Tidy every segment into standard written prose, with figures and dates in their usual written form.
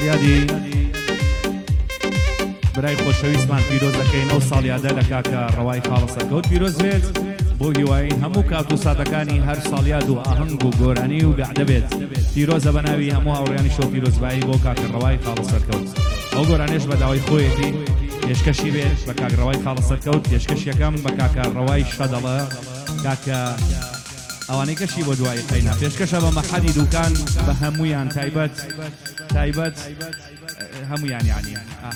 یادی برای خۆشەویستمان پیرۆز دەکەین ئەو ساڵیادە لە کاکە ڕەوای خاڵە سەرکەوت پیرۆز بێت بۆ هیوایی هەموو کات و سادەکانی هەر ساڵیاد و ئاهەنگ و گۆرانی و گەعدە بێت پیرۆزە بە ناوی هەموو هاوڕێیانی شۆ پیرۆزبایی بۆ کاکە ڕەوای خاڵە سەرکەوت ئەو گۆرانێش بە داوای خۆیەتی پێشکەشی بێت بە کاکە ڕەوای خاڵە سەرکەوت پێشکەش یەکەم بە کاکە ڕەوای شەدەڵە کاکە ئەوانەی کەشی بۆ دوای قەینا پێشکەشە بە مەحەدی دووکان بە هەمویان تایبەت هەمویان یعنی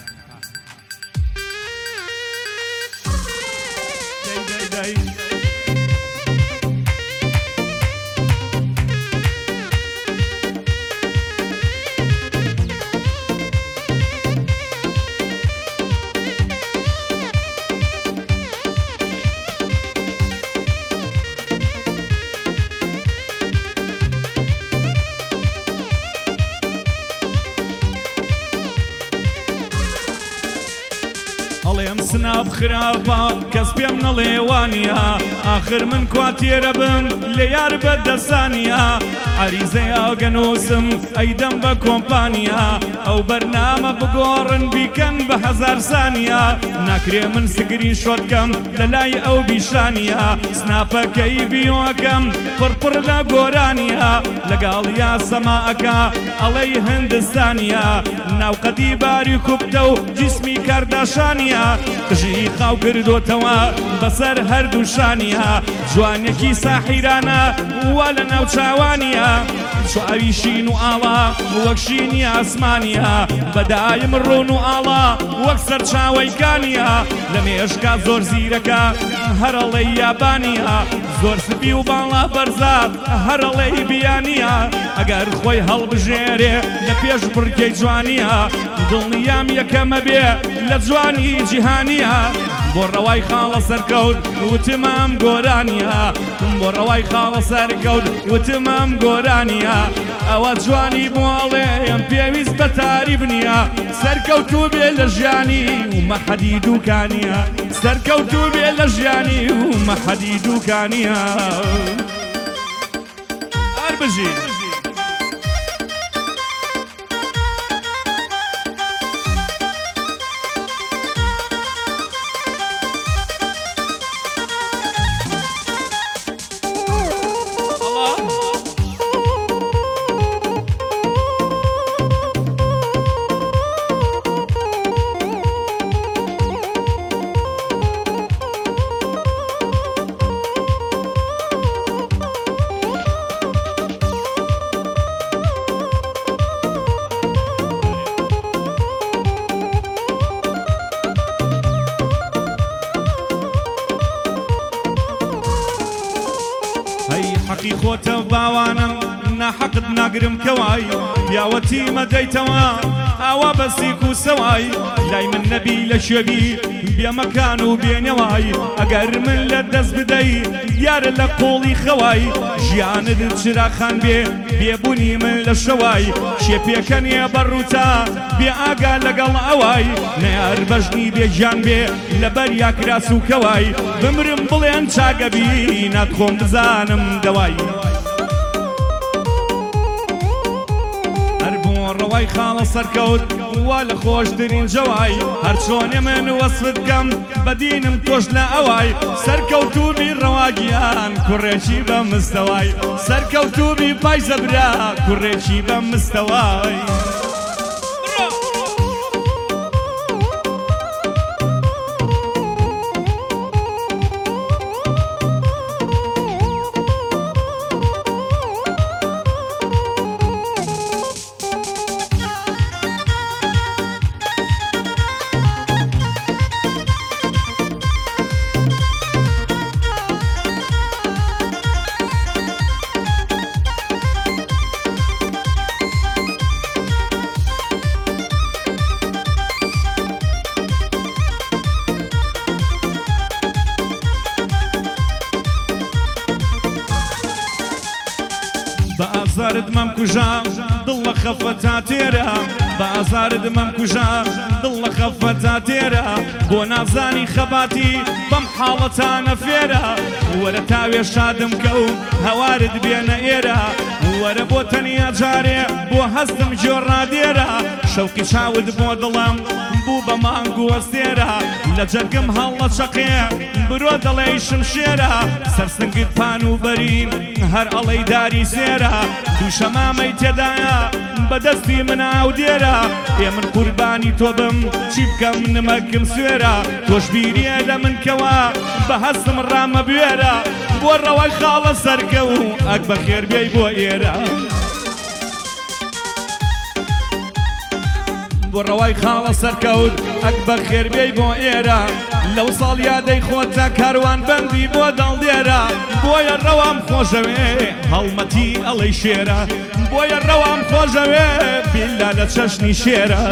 سناب خرابە کەس پێم نەڵێوانیە ئاخر من کواتێرە بم لە یار بەدەسانیە عەریزەیە گەنووسم ئەیدەم بە کۆمپانیا ئەو بەرنامە بگۆڕن بیکەن بە هەزار سانیە ناکرێ من سگرین شۆتکەم لە لای ئەو بیشانیە سناپەکەی بیۆکەم پڕپڕ لە گۆرانیە لەگەڵ یا سەماعەکە ئەڵەی هندستانیە ناوقەتی باری کوبتە و جسمی کارداشانیە قژی خاو کردوتەوە بەسەر هەردوو شانیە جوانێکی ساحیرانە وا لە ناو چاوانیە چاوی شین و ئاڵا وەک شینی ئاسمانیە بەدایم ڕۆن و ئاڵا وەک سەر چاوەیکانیە لە مێشکا زۆر زیرەکە هەرەڵەی یابانیە زۆر سپی و باڵا بەرزات هەرەڵەی بیانیە ئەگەر خۆی هەڵبژێرێ لە پێش بڕکەی جوانیە دڵنیام یەکەمە بێ لە جوانی جیهانیە بۆ ڕەوای خاڵە سەرکەوت وتمام گۆرانیە بۆ ڕەوای خاڵە سەرکەوت وتمام گۆرانیە ئەوە جوانی بۆڵێم پێویست بە تاریف نییە سەرکەوتوو بێ لە ژیانی و مەحەدی دووکانیە سەرکەوتوو بێ لە ژیانی و مەحەدی دووکانیە هەر بژین حەقی خۆتە باوانم ناحەقت ناگرم کەوای پیاوەتی مەدەیتەوە ئاوا بەسیک و سەوای لای من نەبی لە شوێبی بێمەکان و بێنەوای ئەگەر من لە دەست بدەی دیارە لە قۆڵی خەوای ژیانت چراخان بێ بێبوونی من لە شەوای شێپێکەنیە بەڕووتا بێ ئاگا لەگەڵ ئەوای نەیار بەژنی بێگیان بێ لەبەر یاکراس و کەوای بمرم بڵێن چاگەبی ناتخۆم بزانم دەوای ڕەوای خاڵە سەرکەوت وا لە خۆشترین جەوای هەر چۆنێ من وەسفت بکەم بەدینم تۆش لە ئەوای سەرکەوتوبی ڕەواگیان کوڕێکی بە مستەوای سەرکەوتوبی پای زەبرا کوڕێکی بە مستەوای بە ئازارت مەم کوژا دڵ لە خەفەتا تێرە بە ئازارت مەم کوژا دڵ لە خەفەتا تێرە بۆ نازانی خەباتی بەم حاڵەتانە فێرە وەرە تاوێ شادم کە و هەوارت بێنە ئێرە وەرە بۆ تەنیا جارێ بۆ هەستم جۆڕادێرە شەوقی چاوت بۆ دڵم بوو بە مانگ و وەستێرە لە جەرگم هەڵ لە چەقێ برۆ دەڵێ شمشێرە سەرسنگت پان و بەرین هەر ئەڵەی داری سێرە دووشەمامەی تێدایە بەدەستی من ئاو دێرە ئێ من قوربانی تۆ بم چی بکەم نمەکم سوێرە تۆش بیریە لە من کەوە بە هەستم ڕامە بوێرە بۆ ڕەوەی خاڵە سەرکە و ئەک بە خێربێی بۆ ئێرە بۆ ڕەوای خاڵە سەرکەوت ئەک بە خێربێی بۆ ئێرە لەو ساڵ یادەی خۆتە کاروان بەندی بۆ دڵدێرە بۆیە ڕەوام خۆشەوێ هەڵمەتی ئەڵەی شێرە بۆیە ڕەوام خۆشەوێ بیللا لە چەشنی شێرە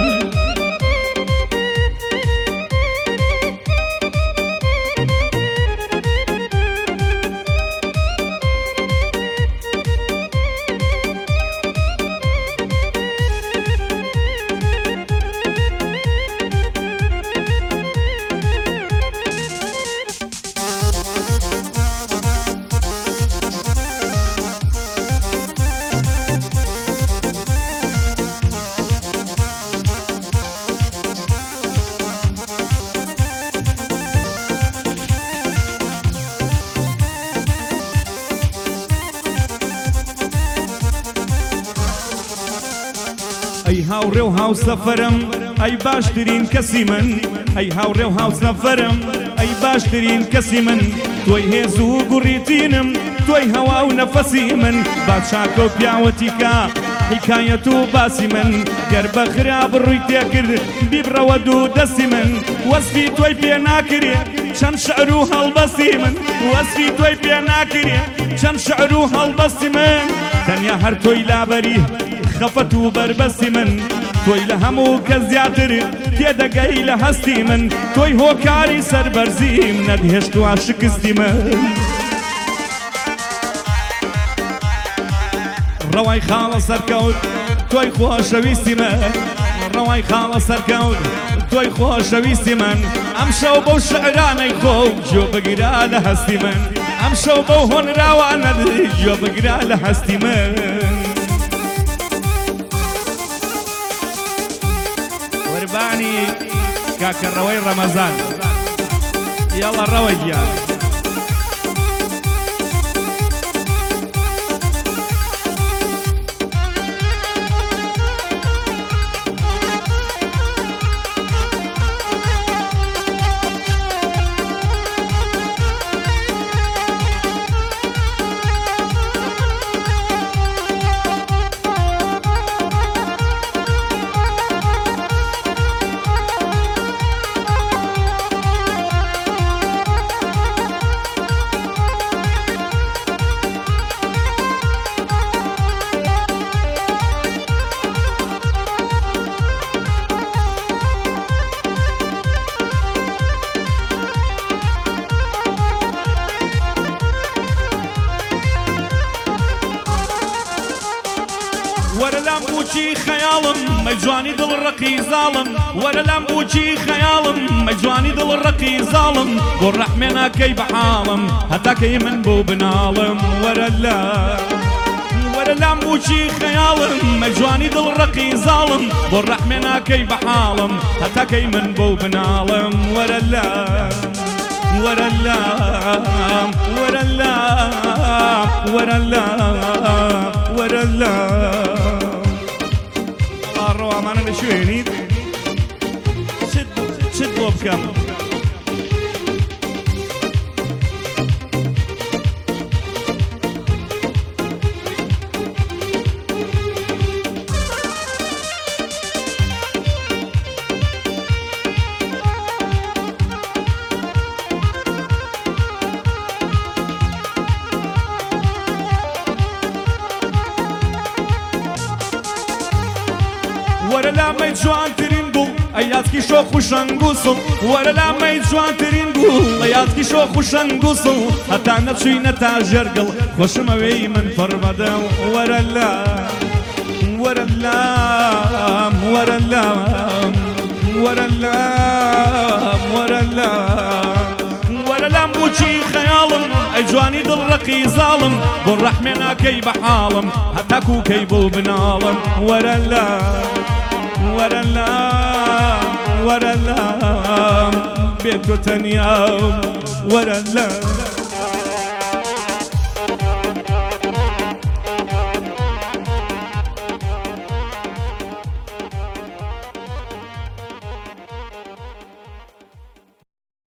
ئەی هاوڕێ و هاوسەفەرم ئەی باشترین کەسی من ئەی هاوڕێ و هاوسەفەرم ئەی باشترین کەسی من تۆی هێز و گوڕیتینم تۆی هەوا و نەفەسی من با چاکە و پیاوەتی کە حکایەت و باسی من گەر بە خراب ڕووی تێکرد بیبڕەوە دوو دەستی من وەسفی تۆی پێ ناکرێ چەند شعر و هەڵبەستی من وەسفی تۆی پێ ناکرێ چەند شعر و هەڵبەستی من تەنیا هەر تۆی لابەری خەفەت و بەربەستی من تۆی لە هەموو کە زیاتر تێدەگەی لە هەستی من تۆی هۆکاری سەربەرزیم نەدهێشت و شکستی من ڕەوای خاڵە سەرکەوت تۆی خۆشەویستی من ڕەوای خاڵە سەرکەوت تۆی خۆشەویستی من ئەم شەو بەو شعرانەی خۆ گوێ بگرا لە هەستی من ئەم شەو بەو هۆنراوانە گوێ بگرا لە هەستی من قوربانی کاکە ڕەوەی ڕەمەزان یاڵە ڕەوە گیان وەرە لام بووچی خەیاڵم مەجوانی دڵ ڕقی زاڵم وەرە لام بووچی خەیاڵم مەجوانی دڵ ڕقی زاڵم بۆ ڕەحمێ ناکەی بە حاڵم هەتاکەی من بۆ بناڵم وەرە لام بووچی خەیاڵم مەجوانی دڵ ڕقی زاڵم بۆ ڕەحمێ ناکەی بە حاڵم هەتاکەی من بۆ بناڵم وەرە ڕەوامانە لە شوێنیت چت بۆ بکەم وەرە لامەی جوانترین دڵ ئەیاتکی شۆخ و شەنگوسڵ وەرە لامەی جوانترین گوڵ ئەیاتکی شۆخ و شەنگوسڵ هەتا نەچووینە تا ژێرگڵ خۆشمەوەی من پڕ بەدە وەرە لام وەرە لام وەرە لام وەرە لام وەرە لام وەرە لام بووچی خەیاڵم ئەی جوانی دڵڕەقی زاڵم بۆ ڕەحمێ ناکەی بە حاڵم هەتاکو کەی بۆ بناڵم وەرە لام وەرە لام وەرە لام بێت تۆ تەنیام وەرە لام